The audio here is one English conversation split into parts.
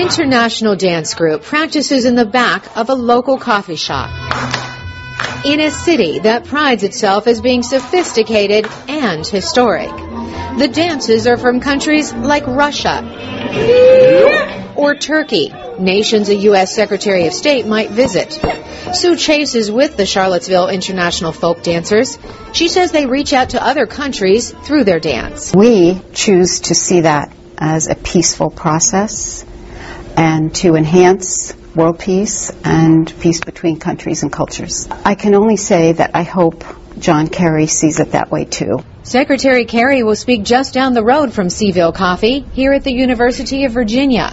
international dance group practices in the back of a local coffee shop in a city that prides itself as being sophisticated and historic. The dances are from countries like Russia or Turkey, nations a U.S. Secretary of State might visit. Sue Chase is with the Charlottesville International Folk Dancers. She says they reach out to other countries through their dance. We choose to see that as a peaceful process and to enhance world peace and peace between countries and cultures. I can only say that I hope John Kerry sees it that way too. Secretary Kerry will speak just down the road from Seville Coffee here at the University of Virginia.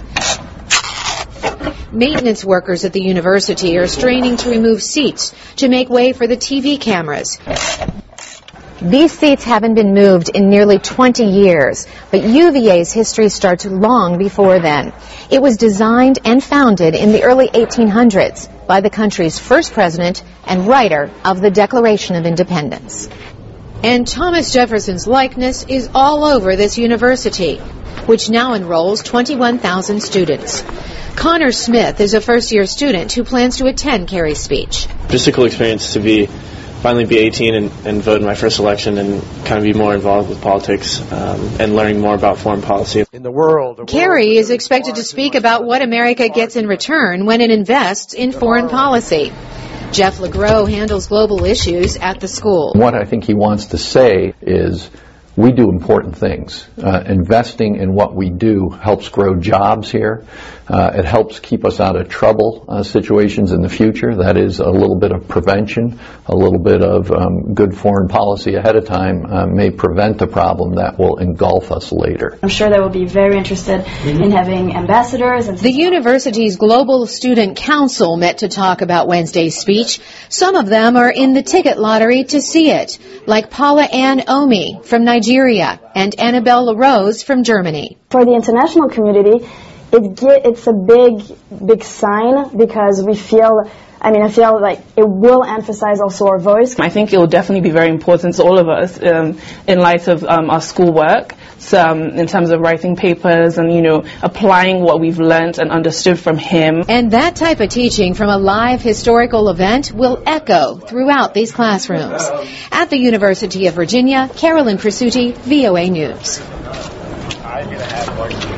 Maintenance workers at the university are straining to remove seats to make way for the TV cameras. These seats haven't been moved in nearly 20 years, but UVA's history starts long before then. It was designed and founded in the early 1800s by the country's first president and writer of the Declaration of Independence. And Thomas Jefferson's likeness is all over this university, which now enrolls 21,000 students. Connor Smith is a first-year student who plans to attend Kerry's speech. Just a cool experience to finally be 18 and vote in my first election and kind of be more involved with politics and learning more about foreign policy. In the world, Kerry is expected to speak about what America gets in return when it invests in foreign policy. Jeff LeGros handles global issues at the school. What I think he wants to say is we do important things. Investing in what we do helps grow jobs here. It helps keep us out of trouble situations in the future. That is a little bit of prevention, a little bit of good foreign policy ahead of time may prevent a problem that will engulf us later. I'm sure they will be very interested in having ambassadors. The university's Global Student Council met to talk about Wednesday's speech. Some of them are in the ticket lottery to see it, like Paula Ann Omi from Nigeria and Annabelle LaRose from Germany. For the international community, it's a big sign because I feel like it will emphasize also our voice. I think it will definitely be very important to all of us in light of our schoolwork, in terms of writing papers and, applying what we've learned and understood from him. And that type of teaching from a live historical event will echo throughout these classrooms. At the University of Virginia, Carolyn Presutti, VOA News.